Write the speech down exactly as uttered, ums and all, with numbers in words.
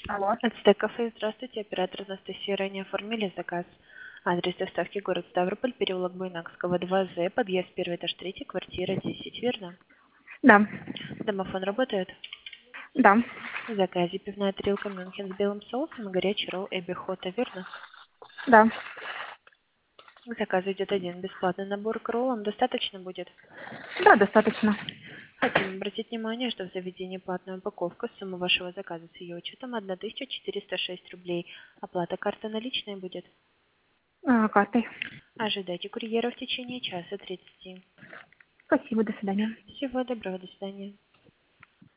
Алло. Ацтек кафе, здравствуйте, оператор Анастасия, ранее оформили заказ. Адрес доставки город Ставрополь, переулок Буйнакского, два З, подъезд первый этаж третий, квартира десять, верно? Да. Домофон работает? Да. В заказе пивная тарелка Мюнхен с белым соусом и горячий ролл Эбби Хота, верно? Да. К заказу идет один бесплатный набор к роллам, достаточно будет? Да, достаточно. Хотим обратить внимание, что в заведении платная упаковка, сумма вашего заказа с ее учетом тысяча четыреста шесть рублей. Оплата карты наличной будет. А, картой. Ожидайте курьера в течение часа тридцати. Спасибо, до свидания. Всего доброго, до свидания.